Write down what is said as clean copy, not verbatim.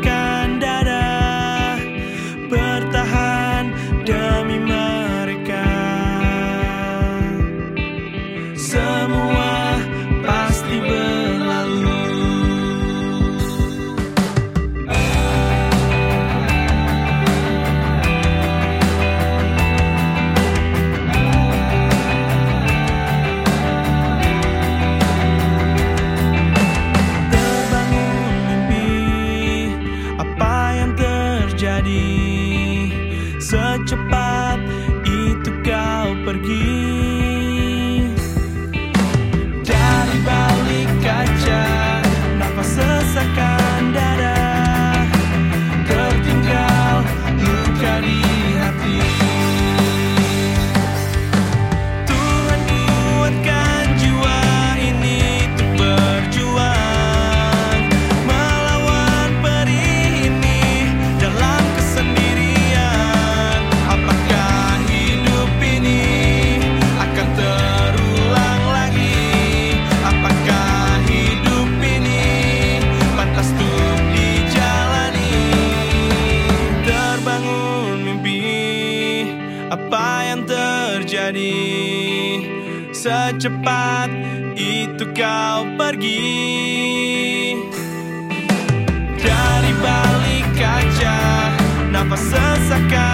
membusarkan dada, bertahan demi mereka. Semua pasti berlalu. Secepat itu kau pergi dari balik kaca, nafas sesakan dada, tertinggal luka di hati. Tuhan kuatkan jiwa ini untuk berjuang melawan perih ini dalam kesendirian. Apa yang terjadi? Secepat itu kau pergi dari balik kaca, nafas sesakan